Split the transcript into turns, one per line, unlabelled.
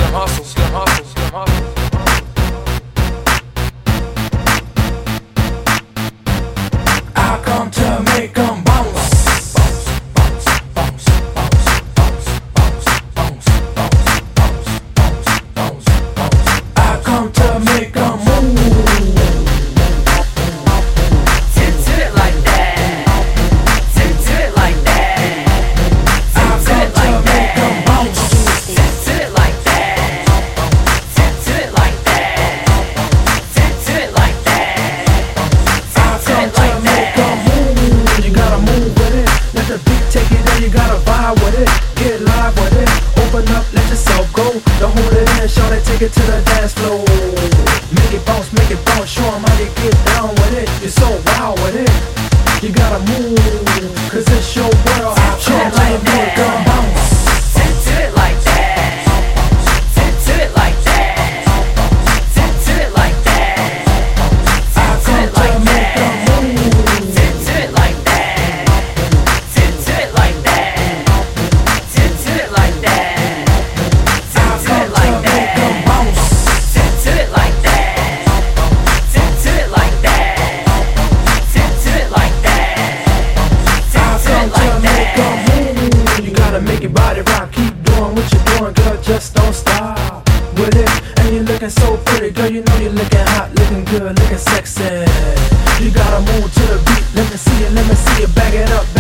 I come to make 'em bounce. I come to make 'em move.
Tip to it like that. Tip to it like that.
I come to make 'em bounce.
Tip to it like that. Tip to it like that. Tip to it like that.
I come to make 'em move. You gotta move with it. Let the beat take it and you gotta vibe with it. Get live with it. Open up, let yourself go. Don't hold it in, show it, take it to the dance floor. Make it bounce, show 'em how you get down with it. You're so wild with it. You gotta move, 'cause it's your world. Show 'em how you make 'em bounce.
Tip to it like that. Tip to it like that. Tip to it like that.
I come to make 'em move.
Tip to it like that. Tip to it like that. Tip to it like that.
I come to make 'em bounce.
Tip to it like that. Tip to it like that. Tip to it like that. Tip
I
to
come
it
to
like
make 'em
that.
move. You gotta make your body rock. Keep doing what you're doing, girl. Just don't stop with it. And you're looking so pretty, girl. You know you're looking hot, looking good, looking sexy. You gotta move to the beat. Let me see you, back it up.